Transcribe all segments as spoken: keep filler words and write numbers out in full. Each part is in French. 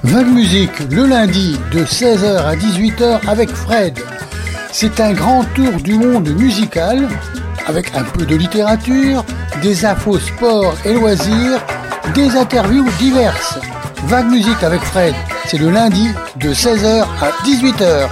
Vague Musique, le lundi de seize heures à dix-huit heures avec Fred. C'est un grand tour du monde musical, avec un peu de littérature, des infos sport et loisirs, des interviews diverses. Vague Musique avec Fred, c'est le lundi de seize heures à dix-huit heures.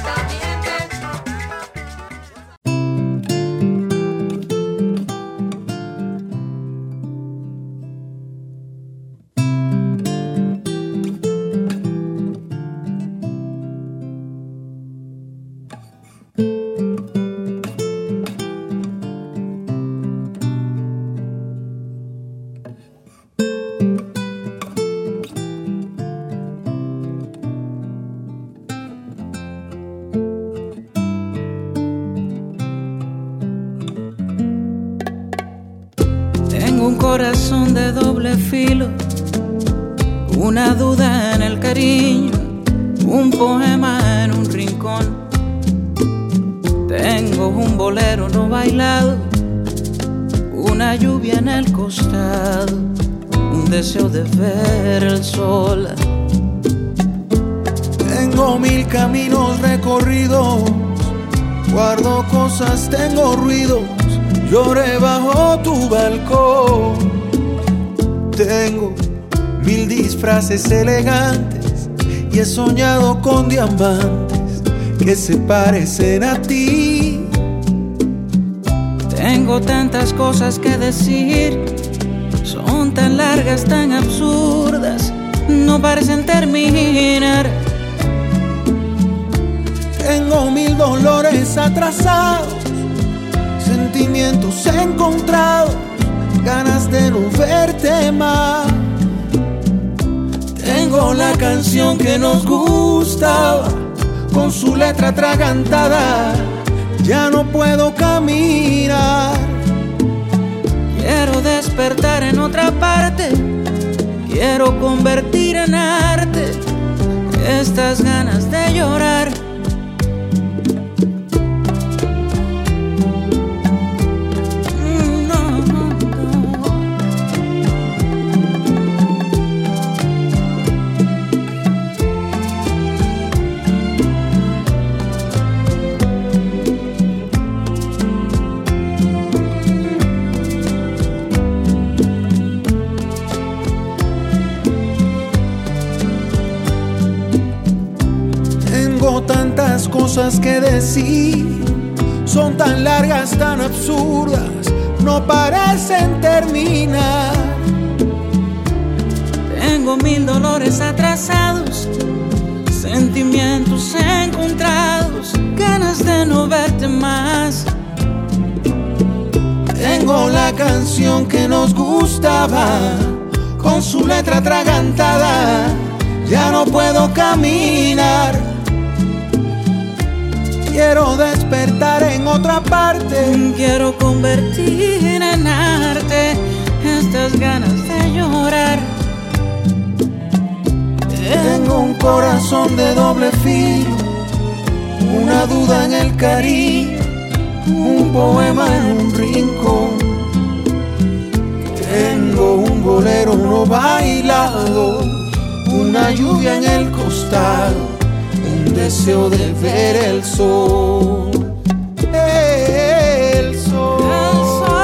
Corazón de doble filo, una duda en el cariño, un poema en un rincón. Tengo un bolero no bailado, una lluvia en el costado, un deseo de ver el sol. Tengo mil caminos recorridos, guardo cosas, tengo ruidos. Lloré bajo tu balcón. Tengo mil disfraces elegantes y he soñado con diamantes que se parecen a ti. Tengo tantas cosas que decir, son tan largas, tan absurdas, no parecen terminar. Tengo mil dolores atrasados, sentimientos encontrados, ganas de no verte más. Tengo la canción que nos gustaba, con su letra atragantada, ya no puedo caminar. Quiero despertar en otra parte, quiero convertir en arte estas ganas de llorar. Tantas cosas que decir, son tan largas, tan absurdas, no parecen terminar. Tengo mil dolores atrasados, sentimientos encontrados, ganas de no verte más. Tengo la canción que nos gustaba, con su letra atragantada, ya no puedo caminar. Quiero despertar en otra parte, quiero convertir en arte estas ganas de llorar. Tengo un corazón de doble filo, una duda en el cariño, un poema en un rincón. Tengo un bolero no bailado, una lluvia en el costado, un deseo de ver el sol, el sol, el sol.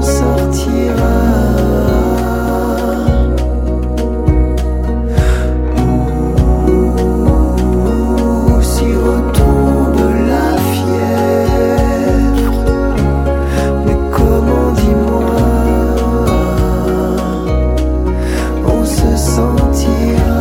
sortira. Ouh, si retombe la fièvre, mais comment, dis-moi, on se sentira.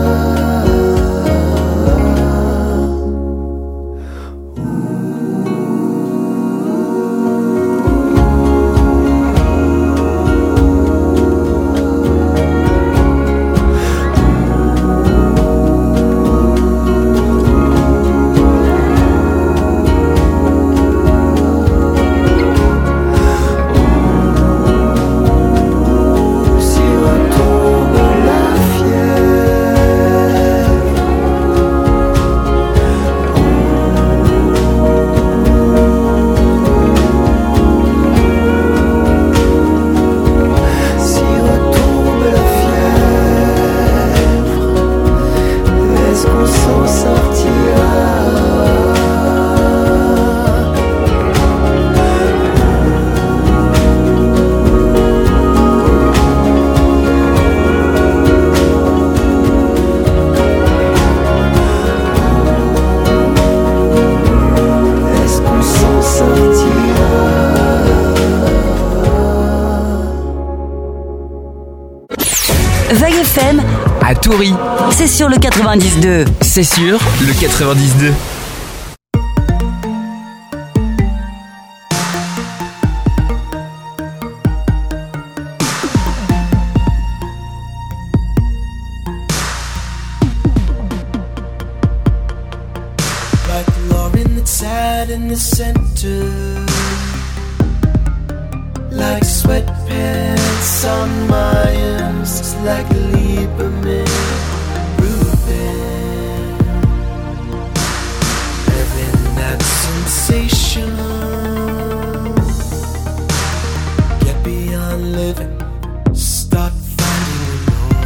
À Toury, c'est sur le quatre-vingt-dix deux. C'est sur le quatre-vingt-dix deux. Like Lauren that sat in the center, like sweatpants on Myers, it's like a Lieberman, Reuben, having that sensation, get beyond living, start finding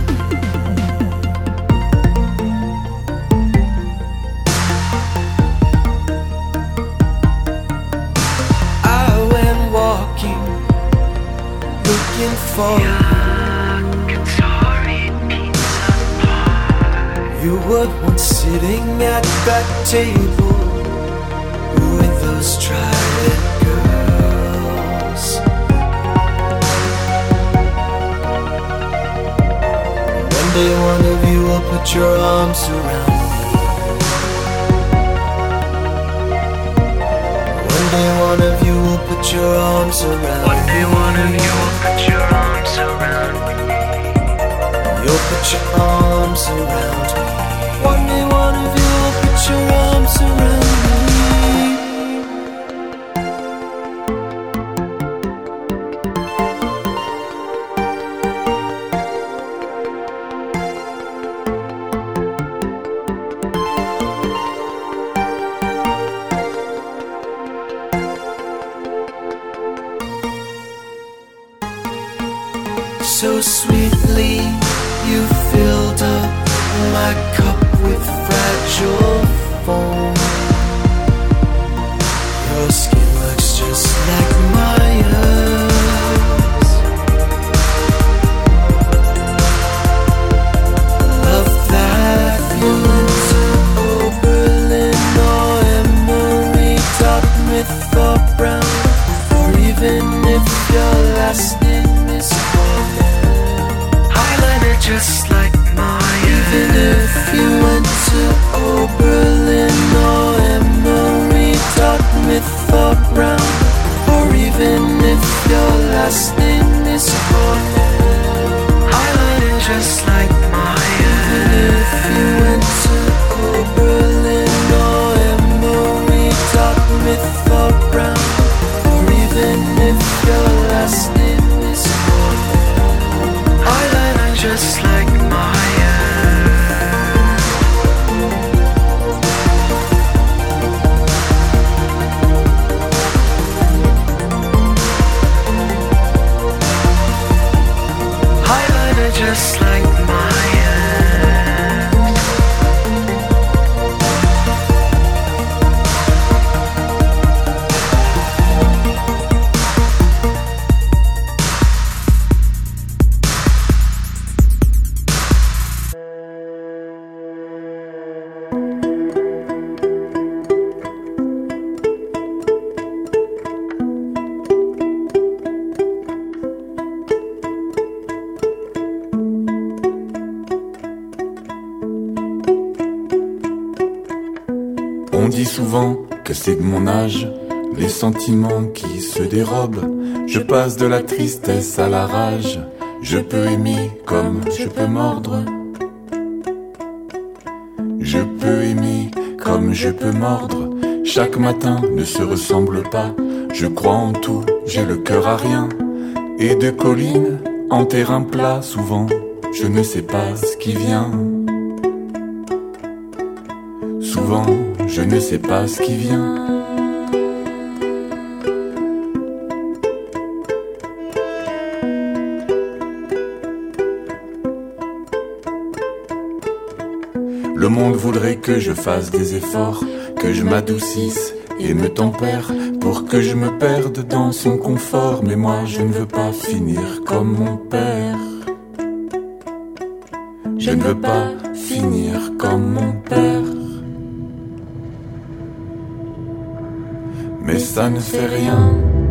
I went walking, looking for you were once sitting at that table with those trident girls. One day one of you will put your arms around me. One day one of you will put your arms around me. One day one of you will put your arms around me. You'll put your arms around me. One day one of you will put your arms around so sweetly. You filled up my cup with fragile foam. Your skin looks just like Maya's. Love that you went to Oberlin or Emory, Dartmouth or Brown, or even if your last name is Cornell, eyeliner just like even if you went to Oberlin or Emory, Dartmouth or Brown, or even if your last name is Cornell, eyeliner just like Maya. Even if you went to Oberlin or Emory, Dartmouth or Brown, or even if your last name is Cornell, eyeliner just like Maya. Just like Maya. On dit souvent que c'est de mon âge, les sentiments qui se dérobent. Je passe de la tristesse à la rage. Je peux aimer comme je peux mordre. Je peux aimer comme je peux mordre. Chaque matin ne se ressemble pas. Je crois en tout, j'ai le cœur à rien. Et de collines en terrain plat, souvent je ne sais pas ce qui vient. Souvent je ne sais pas ce qui vient. Le monde voudrait que je fasse des efforts, que je m'adoucisse et me tempère, pour que je me perde dans son confort. Mais moi je ne veux pas finir comme mon père. Je ne veux pas finir comme mon père. Mais ça ne fait rien,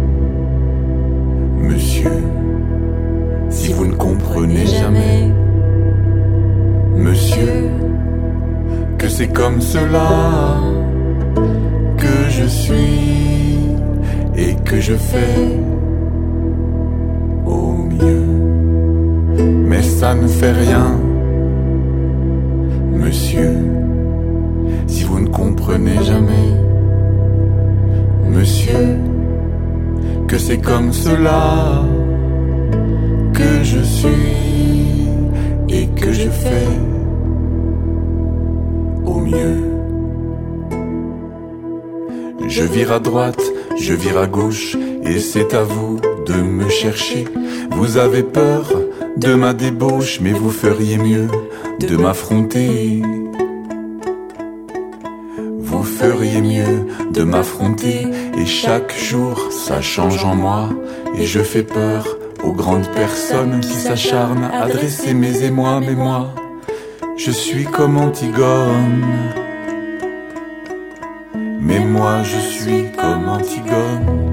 monsieur, si vous ne comprenez jamais, monsieur, que c'est comme cela que je suis et que je fais au mieux. Mais ça ne fait rien, monsieur, si vous ne comprenez jamais, monsieur, que c'est comme cela que je suis et que je fais au mieux. Je vire à droite, je vire à gauche, et c'est à vous de me chercher. Vous avez peur de ma débauche, mais vous feriez mieux de m'affronter. Vous feriez mieux de m'affronter. Et chaque jour ça change en moi, et je fais peur aux grandes personnes qui s'acharnent à dresser mes émois. Mais moi, je suis comme Antigone. Mais moi je suis comme Antigone.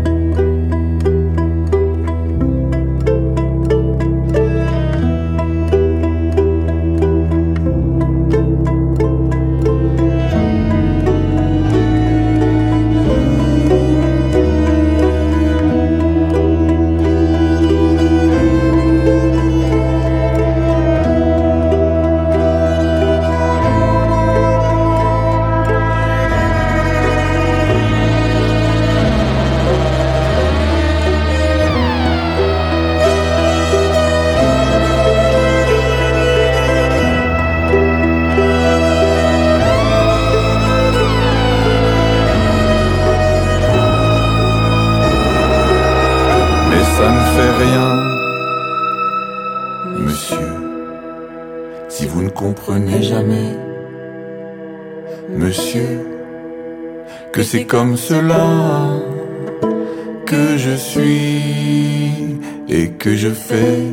C'est comme cela que je suis et que je fais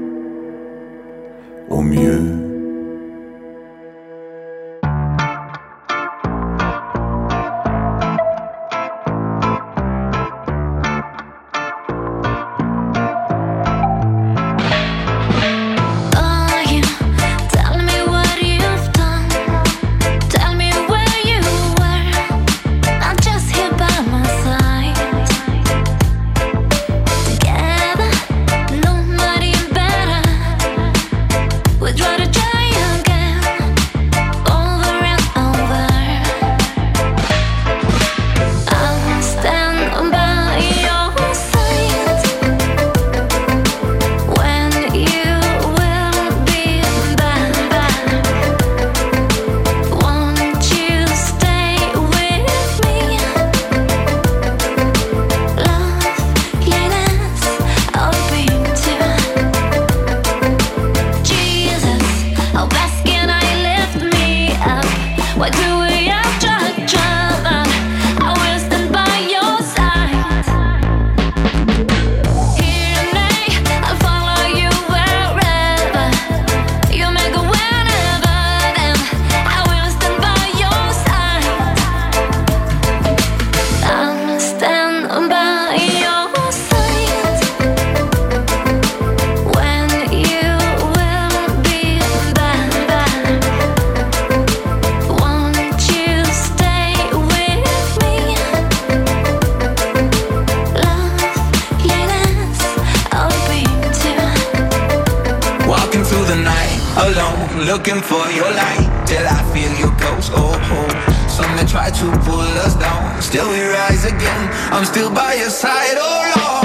au mieux. Try to the night alone, looking for your light till I feel your ghost. Oh, oh. Some may try to pull us down, still we rise again. I'm still by your side, oh Lord.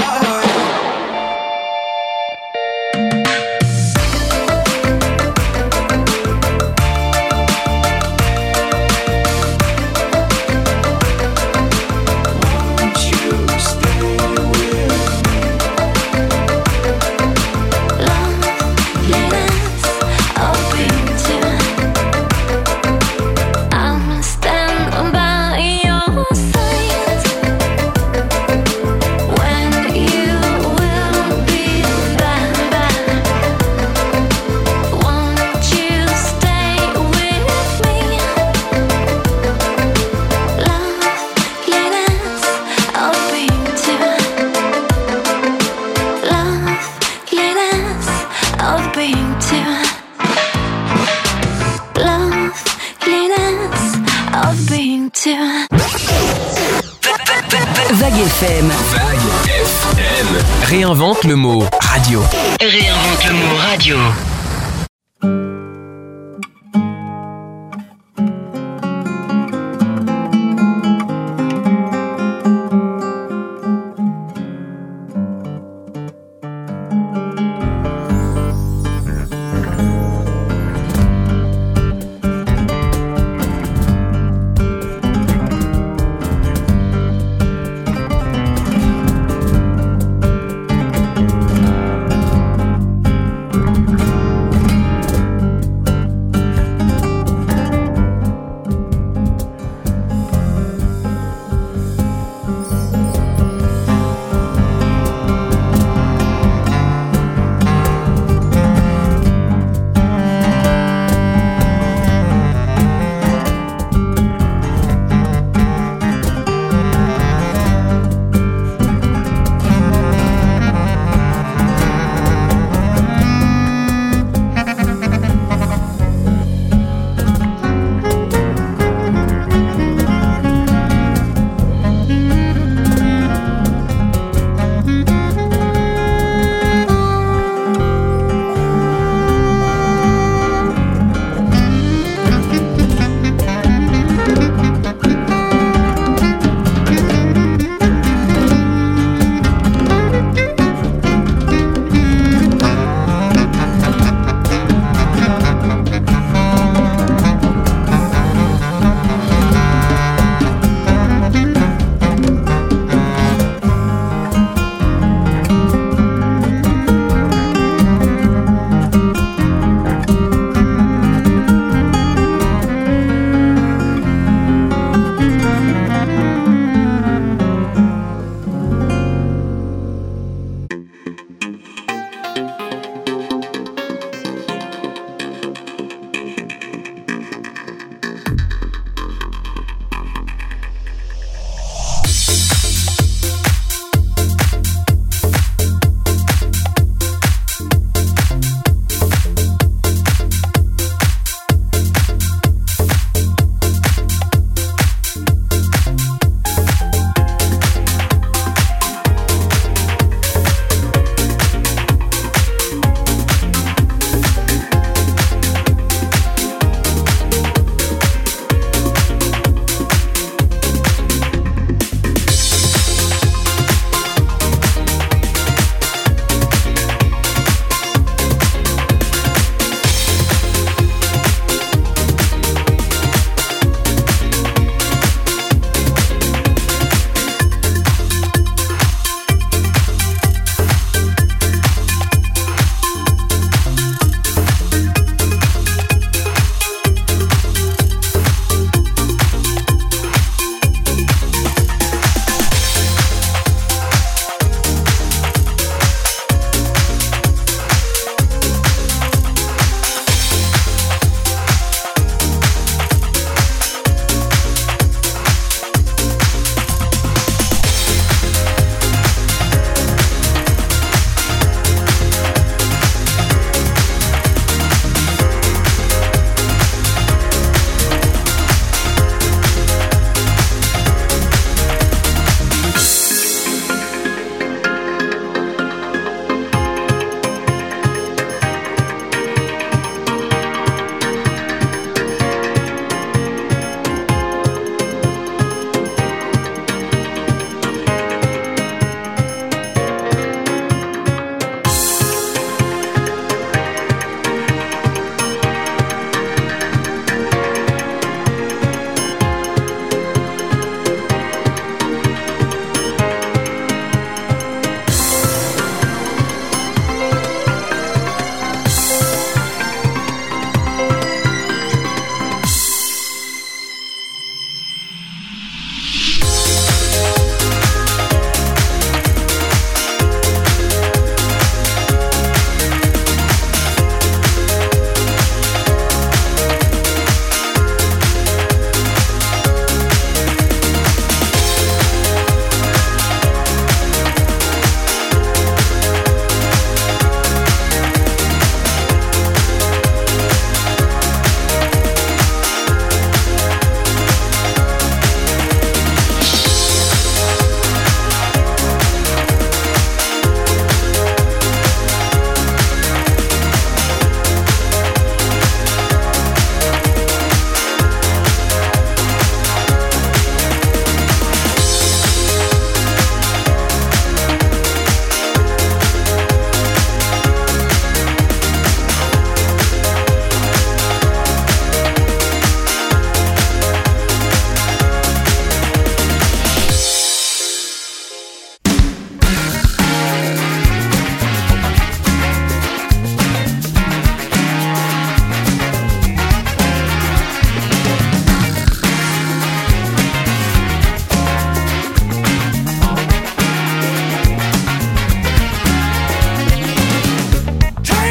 Vague F M. Vague F M. Réinvente le mot radio. Réinvente le mot radio.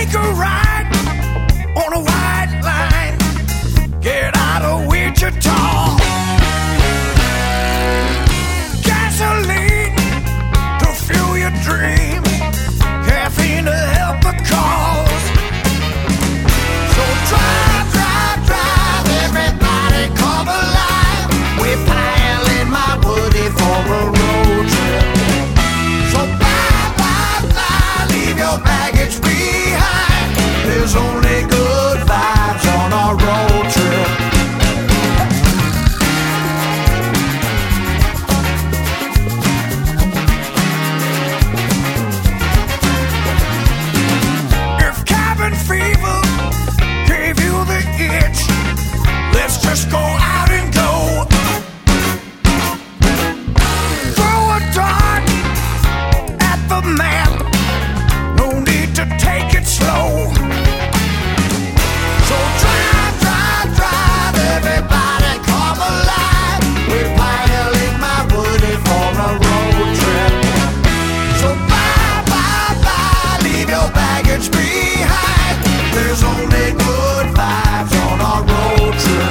take a ride on a white line. Get out of Wichita. Gasoline to fuel your dreams. Caffeine to help the cause. So drive, drive, drive, everybody come alive. We're piling my woody for a road trip. So bye, bye, bye, leave your baggage behind. There's only good vibes on our road trip. If cabin fever gave you the itch, let's just go out and go. Throw a dart at the map, no need to take it slow. So drive, drive, drive, everybody come alive. We're piling my woody for a road trip. So bye, bye, bye, leave your baggage behind. There's only good vibes on our road trip.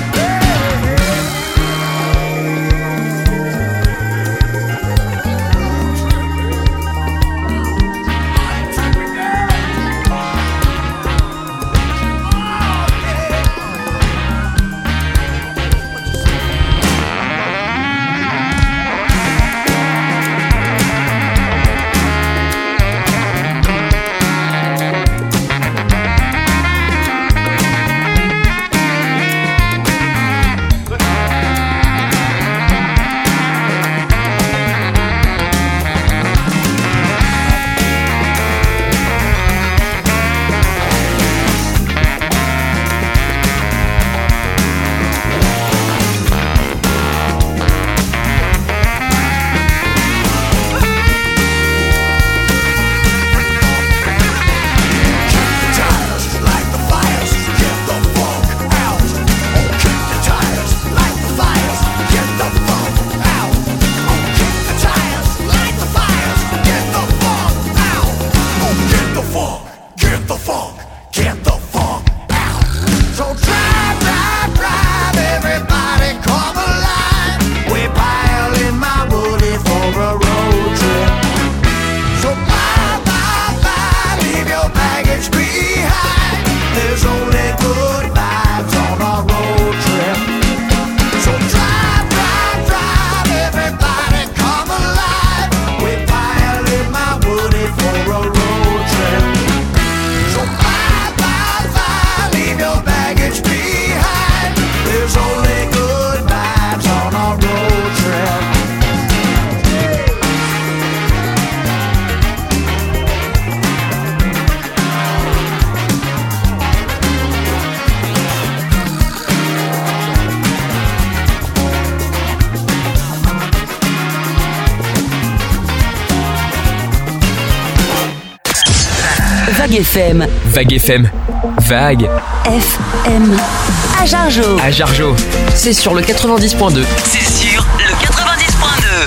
Vague F M. Vague F M. Vague F M. À Jargeau. À Jargeau. C'est sur le quatre-vingt-dix point deux. C'est sur le quatre-vingt-dix point deux.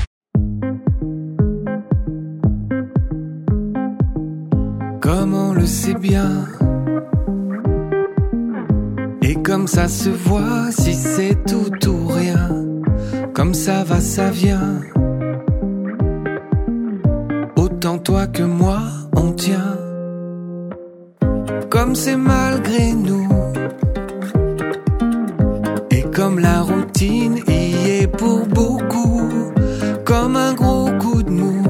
Comme on le sait bien, et comme ça se voit, si c'est tout ou rien, comme ça va, ça vient. Autant toi que moi, on tient. Comme c'est malgré nous, et comme la routine y est pour beaucoup, comme un gros coup de mou.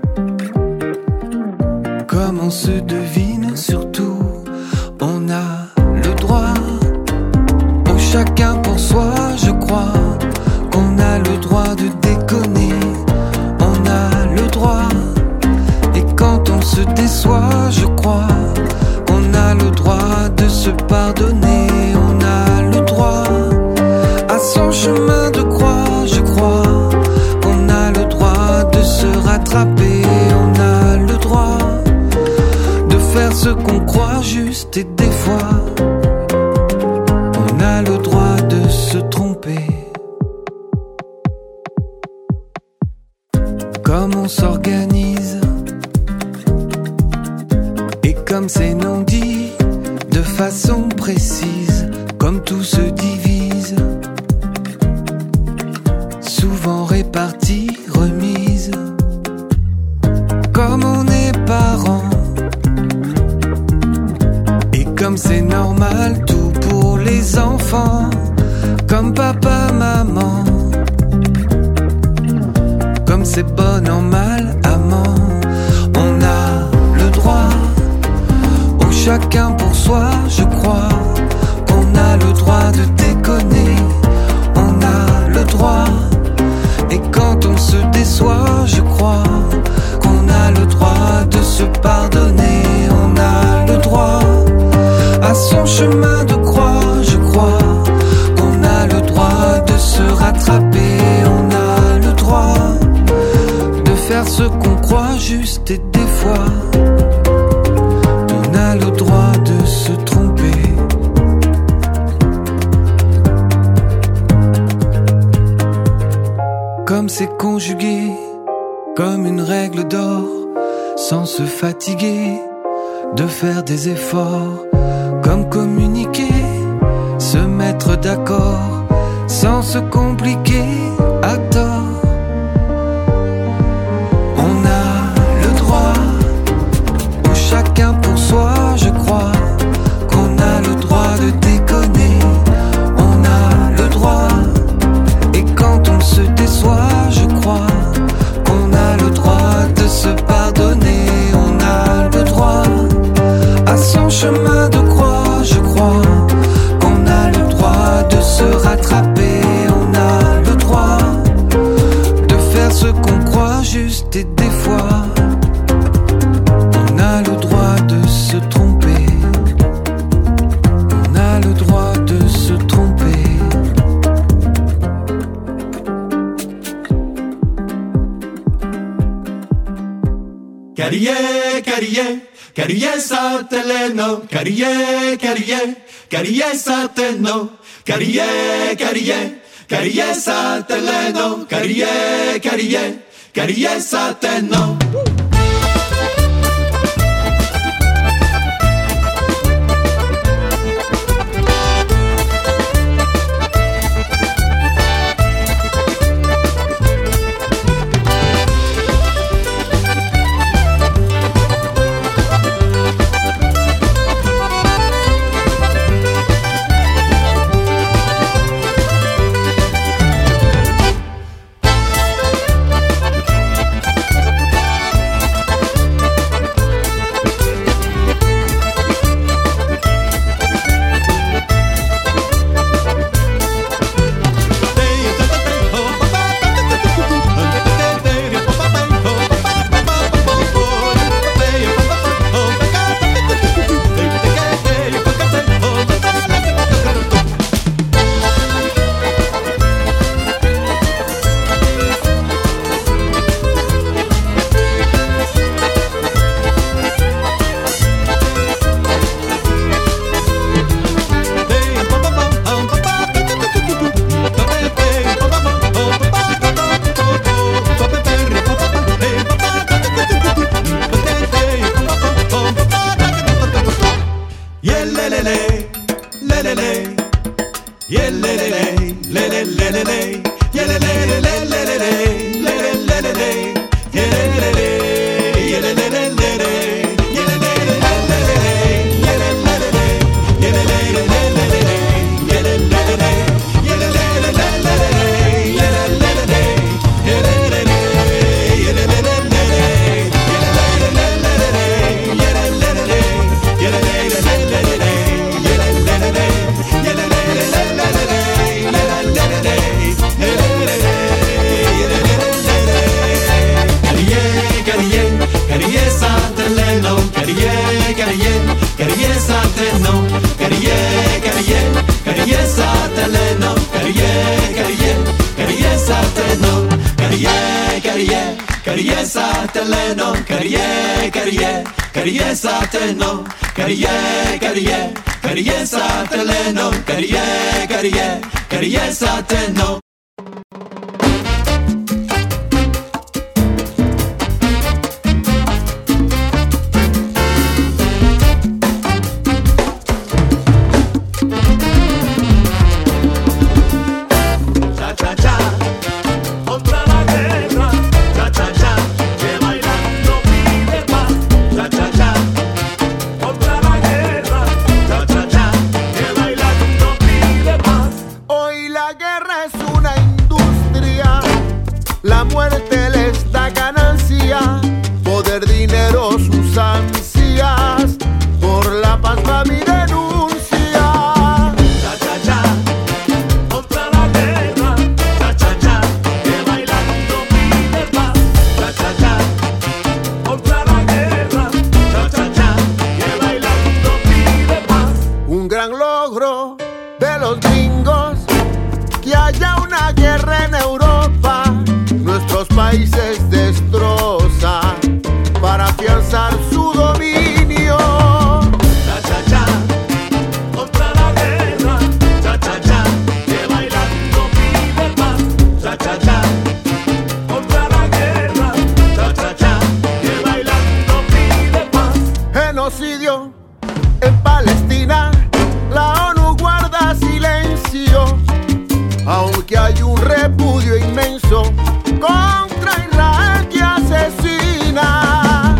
Comme on se devine, surtout, on a le droit au chacun pour soi, je crois qu'on a le droit de déconner, on a le droit. Et quand on se déçoit, je crois qu'on a le droit de se pardonner, on a le droit à son chemin de croix, je crois qu'on a le droit de se rattraper, on a le droit de faire ce qu'on croit juste, et des fois on a le droit de se tromper. Comme on s'organise et comme c'est non dit, de façon précise, comme tout se divise, souvent réparti, remise, comme on est parents, et comme c'est normal, tout pour les enfants, comme papa, maman, comme c'est bon en mal, amant, on a le droit, au chacun pour soi, je crois, qu'on a le droit de déconner, on a le droit, et quand on se déçoit, je crois, qu'on a le droit de se pardonner, on a le droit, à son chemin de croix, je crois, qu'on a le droit de se rattraper, on a le droit de faire ce qu'on croit juste, et des fois on a le droit de se tromper. Comme c'est conjugué, comme une règle d'or, sans se fatiguer de faire des efforts, comme communiquer, se mettre d'accord, sans se compliquer à tort. On a le droit, au chacun pour soi, je crois, qu'on a le droit de déconner, on a le droit, et quand on se déçoit, je crois, qu'on a le droit de se pardonner, on a le droit, à son chemin de croix, je crois, qu'on a le droit de se rattraper, on a le droit de faire ce qu'on croit juste, et des fois on a le droit de se tromper, on a le droit de se tromper. Carié, carié, carié sateleno, carié, carié, carié sateno, carié, carié, carié sateleno, carié, carié, carié sateno. países destroza para afianzar su dominio. Cha cha cha, contra la guerra. Cha cha cha, que bailando pide paz. Cha cha cha, contra la guerra. Cha cha cha, que bailando pide paz. Genocidio en Palestina, la ONU guarda silencio, aunque hay un repudio inmenso contra Israel que asesina.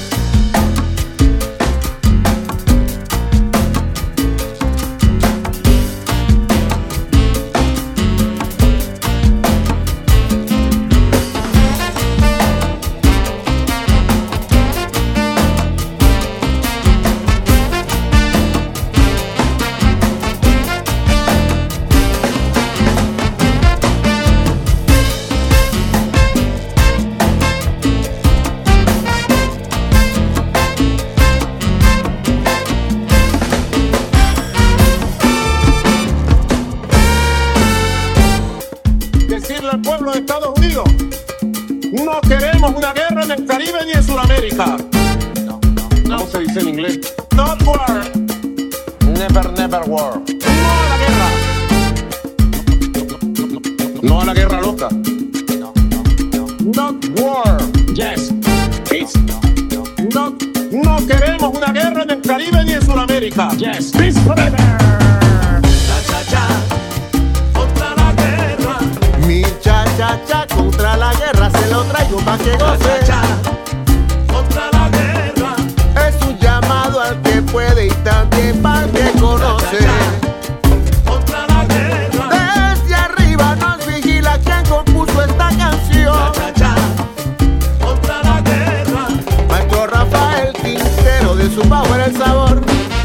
Decirle al pueblo de Estados Unidos, no queremos una guerra en el Caribe ni en Sudamérica. No, no, ¿cómo se dice en inglés? Not war. Never, never war. No a la guerra. No a la guerra loca. No, no, no. Not war. Yes. Peace. No, no queremos una guerra en el Caribe ni en Sudamérica. Yes. Peace forever. Cha cha cha, contra la guerra. Mi cha cha cha contra la guerra se lo traigo pa' que goce. Cha cha cha, contra la guerra. Es un llamado al que puede y también para el que conoce. Cha, cha, cha, contra la guerra. Desde arriba nos vigila quien compuso esta canción. Cha cha cha, contra la guerra. Maestro Rafael Quintero, de su power el sabor.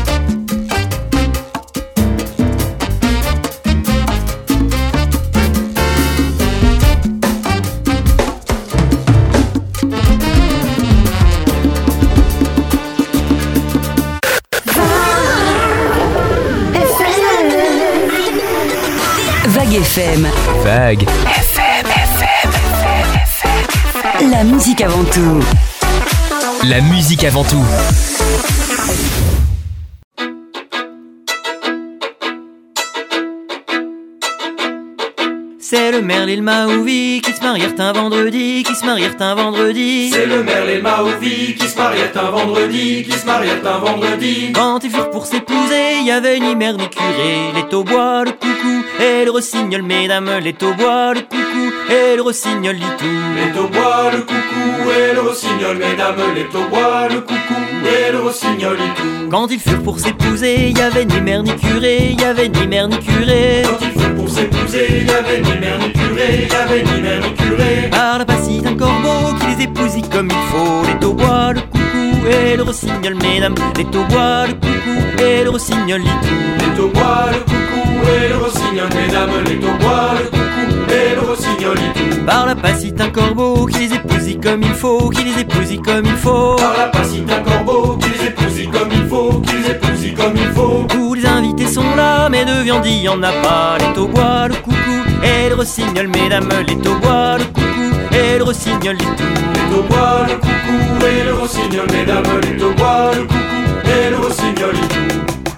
Vague F M. Vague. F M, F M, F M, F M. La musique avant tout. La musique avant tout. C'est le Merle et le Mahouvi qui se marièrent un vendredi, qui se marièrent un vendredi. C'est le Merle et le Mahouvi qui se marièrent un vendredi, qui se marièrent un vendredi. Quand ils furent pour s'épouser, y avait ni mère ni curé. Les taubois, le coucou et le rossignol, mesdames. Les taubois, le coucou et le rossignol, dit tout. Les taubois, le coucou et le rossignol, mesdames. Les taubois, le coucou et le rossignol, dit tout. Quand ils furent pour s'épouser, y avait ni mère ni curé, y avait ni mère ni curé. Quand ils furent pour s'épouser, y avait ni mère ni curé, y avait ni mère ni curé. Par la passite un corbeau qui les épousit comme il faut. Les taubois, le coucou et le rossignol, mesdames. Les taubois, le coucou et le rossignol, dit tout. Les taubois, le coucou et le rossignol, mesdames. Les taubois, le coucou et le rossignol, dit tout. Par la passite un corbeau qui les épousit comme il faut, qui les épousit comme il faut. Par la passite un corbeau qui les épousit comme il faut, qui les épousit comme il faut. Tous les invités sont là, mais de viande il y en a pas. Les taubois, le coucou et le rossignol, mesdames. Les taubois, le coucou et le rossignol, dit tout. Les taubois, le coucou et le rossignol, mesdames. Les taubois, le coucou et le rossignol, dit tout.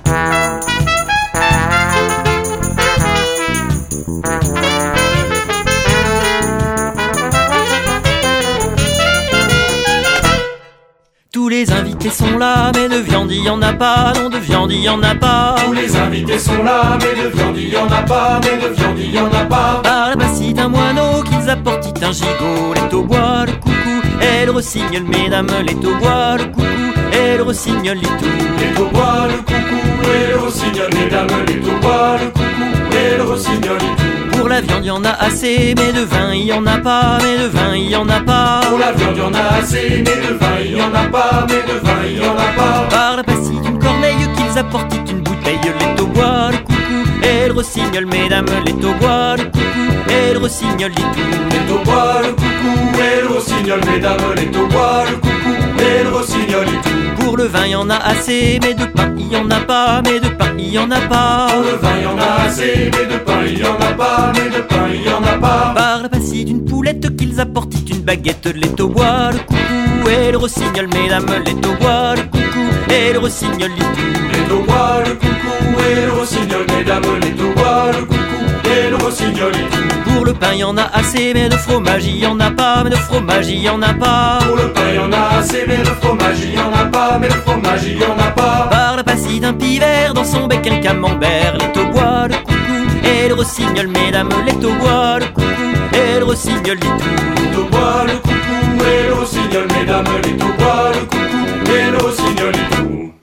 Tous les invités sont là, mais de viande il y en a pas, non de viande il y en a pas. Tous les invités sont là, mais de viande il y en a pas, mais de viande il y en a pas. Par la bassite un moineau qu'ils apportent un gigot. Les taubois, le coucou et le rossignol, mesdames. Les taubois, le coucou et le rossignol, dit tout. Les taubois, le coucou et le rossignol, mesdames. Les taubois, le coucou et le rossignol, dit tout. Pour la viande y en a assez, mais de vin il y en a pas, mais de vin il y en a pas. Pour la viande y en a assez, mais de vin il y en a pas, mais de vin il y en a pas. Par la pastille d'une corneille qu'ils apportent une bouteille. Les taubois, le coucou et le rossignol, mesdames. Les taubois, le coucou et le rossignol, dit tout. Les taubois, le coucou et le rossignol, mesdames. Les taubois, le coucou et le rossignol, dit tout. Pour le vin, y en a assez, mais de pain, y en a pas, mais de pain, y en a pas. Pour le vin, y en a assez, mais de pain, y en a pas, mais de pain, y en a pas. Par la passie d'une poulette qu'ils apportent une baguette, de lait au bois, le coucou et le rossignol, mesdames, lait au bois, le coucou et le rossignol, litou. Lait au bois, le coucou et le rossignol, mesdames, lait au bois, le coucou et le rossignol, litou. Pour le pain, y en a assez, mais de fromage, y en a pas, mais de fromage, y en a pas. Pour le pain, y en a assez, mais de fromage, y en a pas, mais de fromage, y en a pas. Par la passie d'un pivert, dans son bec un camembert, lait au bois, le coucou et le rossignol, mesdames, lait au bois, le coucou et le rossignol, litou. Lait au bois, le coucou et le rossignol, mesdames, lait au bois, le coucou et le rossignol, litou.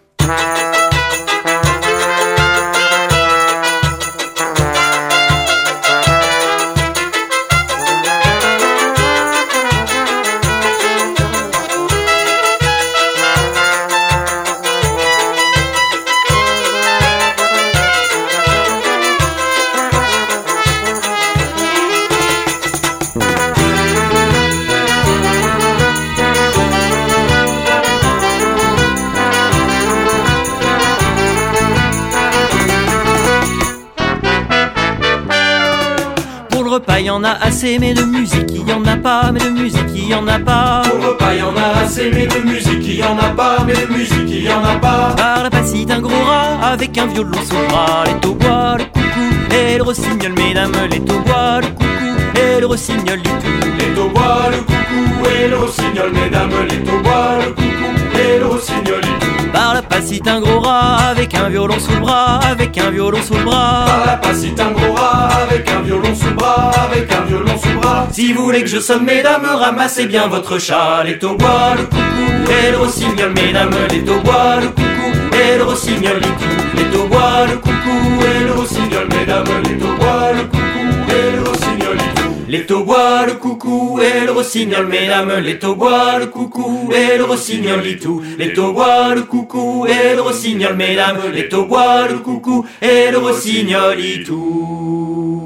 repas, y en a assez, mais de musique, y en a pas, mais de musique, y en a pas. Pour le repas, y en a assez, mais de musique, y en a pas, mais de musique, y en a pas. Par la passie d'un gros rat, avec un violon sous le bras, les taubois, le coucou, et le rossignol, mesdames, les taubois, le coucou, et le rossignol du tout. Les taubois, le coucou, et le rossignol, mesdames, les taubois, le coucou, et le rossignol du tout. Par la passie d'un gros rat, avec un violon sous le bras, avec un violon sous le bras. Par la passie d'un gros rat, avec un violon sous le bras, avec un violon sous le bras. Si vous voulez que je sonne, mesdames, ramassez bien votre chat. Les taubois, le coucou, et le rossignol, mesdames, les taubois, le coucou, et le rossignol, les coups. Les taubois, le coucou, et le rossignol, mesdames, les taubois, le coucou, et le rossignol, les coups. Les taubois, le coucou, et le rossignol, mesdames, les taubois, le coucou, et le rossignol, les tout. Les taubois, le coucou, et le rossignol, mesdames, les taubois, le coucou, et le rossignol, les tout.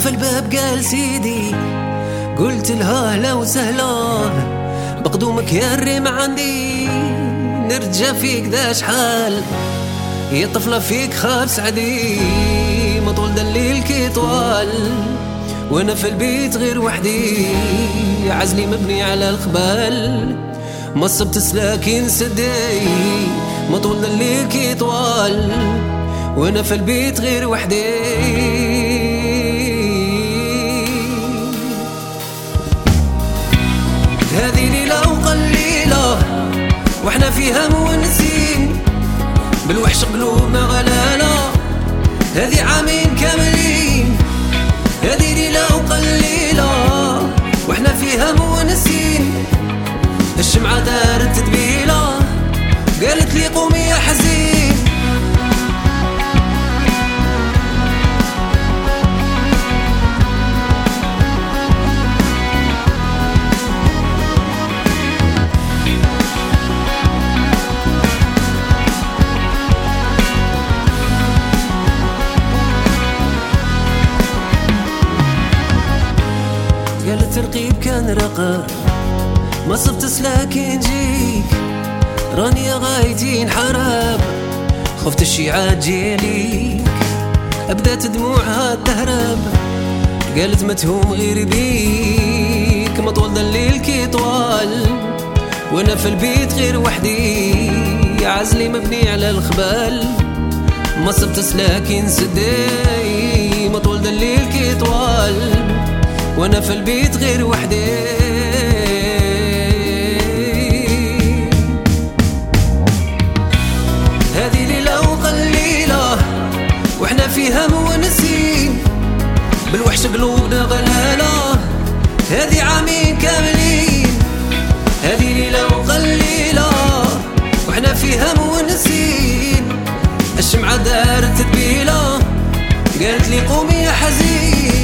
في الباب قال سيدي، قلت لها اهلا وسهلا بقدومك يا الريم عندي، نرجع فيك ذا شحال يا طفلة فيك خاب سعدي، مطول دا الليل كي طوال وانا في البيت غير وحدي، عزلي مبني على الخبال ما صبت سلاكين سدي، مطول دا الليل كي طوال وانا في البيت غير وحدي. هذه ليلة وقليلة واحنا فيها مونسين، بالوحش قلوبنا غلالة هذه عامين كاملين. هذه ليلة وقليلة واحنا فيها مونسين، الشمعة دارت تدبيلة قالت لي قومي يا حزين. الترقيب كان رقا ما صبت سلاكين جيك، راني غايتي انحراب خفت الشيعات جيليك، بدات دموعها تهرب قالت متهوم غير بيك، مطول ذا الليل كي طوال وانا في البيت غير وحدي، عزلي مبني على الخبال ما صبت سلاكين سدي، مطول ذا الليل كي طوال وانا في البيت غير وحدي. هذه ليلة وقليلة واحنا فيها مونسين، بالوحش قلوبنا غلالة هذه عامين كاملين. هذه ليلة وقليلة واحنا فيها مونسين، الشمعة دارت تدبيلة قالت لي قومي يا حزين.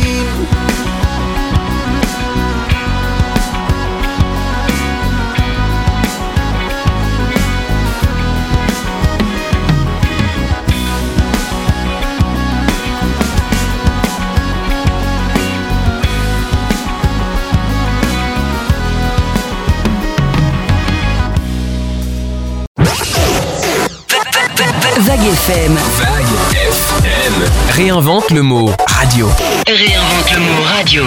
Vague F M. Vague F M. Réinvente le mot radio. Réinvente le mot radio.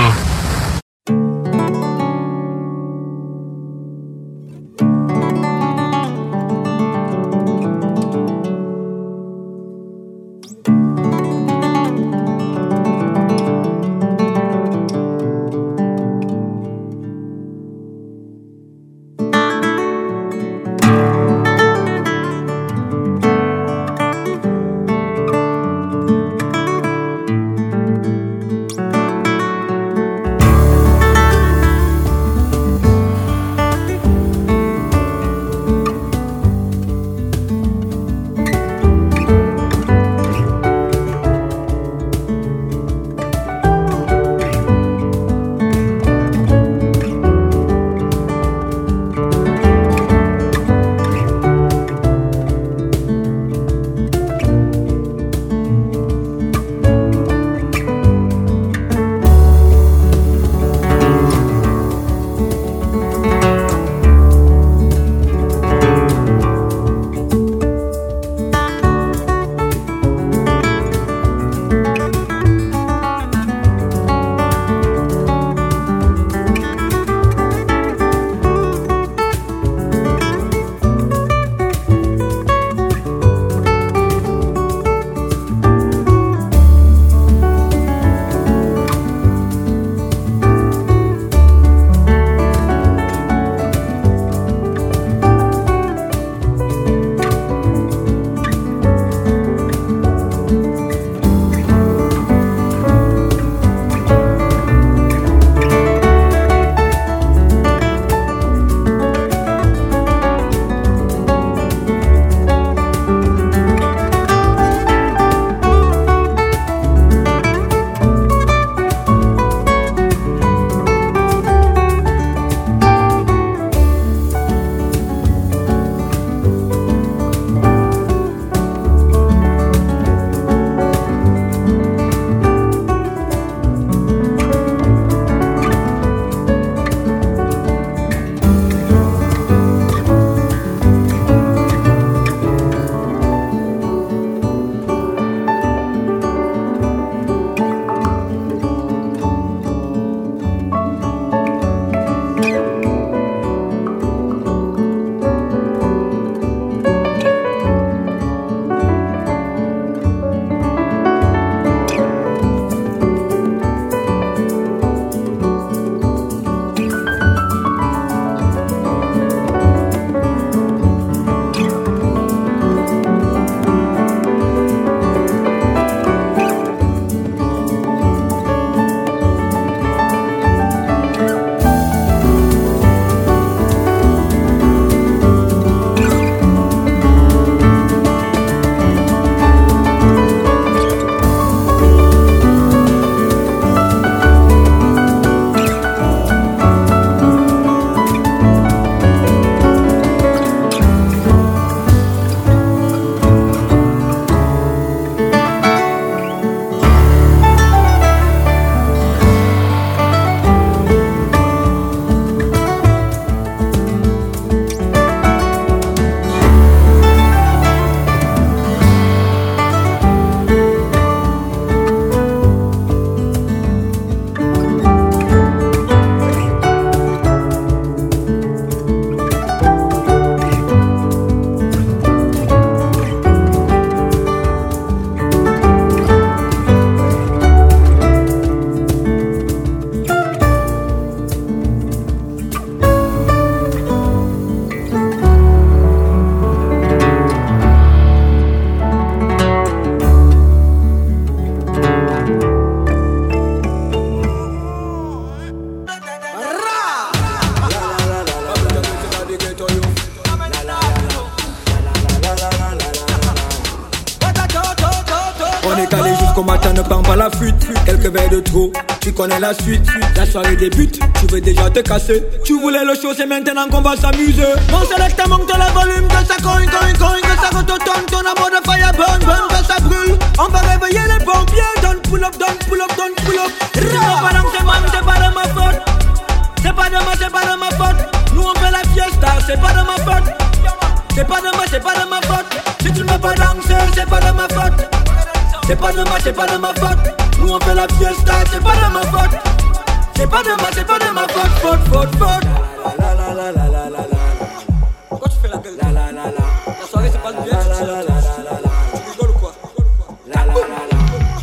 Jusqu'au matin ne prends pas la fuite. Quelques verres de trop, tu connais la suite. La soirée débute, tu veux déjà te casser. Tu voulais le show, c'est maintenant qu'on va s'amuser. Mon select monte le volume, que ça cogne, cogne, cogne, que ça retourne, ton amour de fire burn, burn, que ça brûle. On va réveiller les pompiers. Don't pull up, don't pull up, don't pull up. C'est pas de man, c'est pas de ma faute. C'est pas de moi, c'est pas de ma faute. Nous on fait la fiesta, c'est pas de ma faute. C'est pas de moi, c'est pas de ma faute. Si tu ne veux pas danser, c'est pas de ma faute. C'est pas de moi, c'est pas de ma faute. Nous on fait la fiesta, c'est pas de ma faute. C'est pas de moi, c'est pas de ma faute. Faute, faute, faute. La la la la la la la. Pourquoi tu fais la gueule? La la la la. La soirée c'est pas le bien. La la la la la. Tu rigoles ou quoi? La la la la.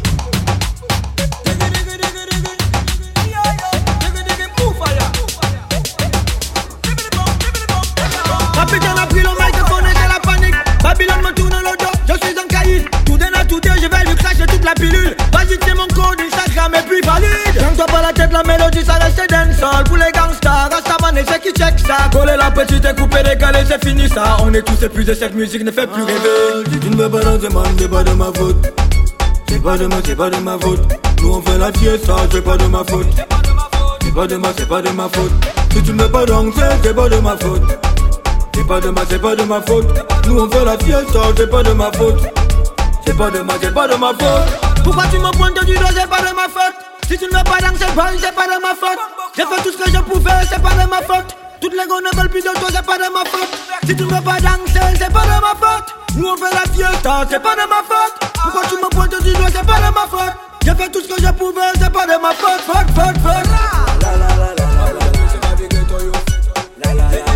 Capitaine a pris le microphone et c'est la panique. Babylone me tourne le dos, je suis en caïd. Tout d'un à tout deux, je vais lui cracher toute la pilule. Vas-y, c'est mon code Instagram et puis valide. Tiens-toi pas la tête, la mélodie, ça reste dancehall. Pour les gangsters, Rastaman et ceux qui check ça. Coller la petite et couper les galets, c'est fini ça. On est tous épuisés, cette musique ne fait plus rêver. Si tu ne veux pas danser, man, c'est pas de ma faute. C'est pas de moi, c'est pas de ma faute. Nous on fait la fiesta, c'est pas de ma faute. C'est pas de moi, c'est pas de ma faute. Si tu ne veux pas danser, c'est pas de ma faute. C'est pas de ma, c'est pas de ma faute. Nous on fait la fiesta, c'est pas de ma faute. C'est pas de ma, c'est pas de ma faute. Pourquoi tu me pointes du doigt, c'est pas de ma faute. Si tu ne veux pas danser, c'est pas de ma faute. J'ai fait tout ce que je pouvais, c'est pas de ma faute. Toutes les gars ne veulent plus de toi, c'est pas de ma faute. Si tu ne veux pas danser, c'est pas de ma faute. Nous on fait la fiesta, c'est pas de ma faute. Pourquoi tu me pointes du doigt, c'est pas de ma faute. J'ai fait tout ce que je pouvais, c'est pas de ma faute. Faute, faute, faute. La la la la la la. La la la la.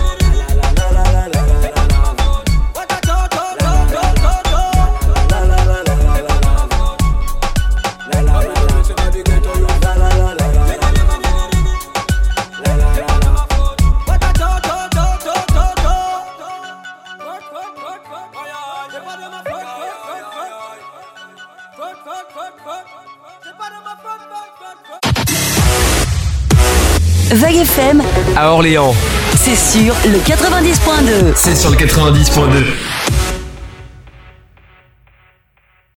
Vague F M à Orléans. C'est sur le quatre-vingt-dix point deux. C'est sur le quatre-vingt-dix point deux.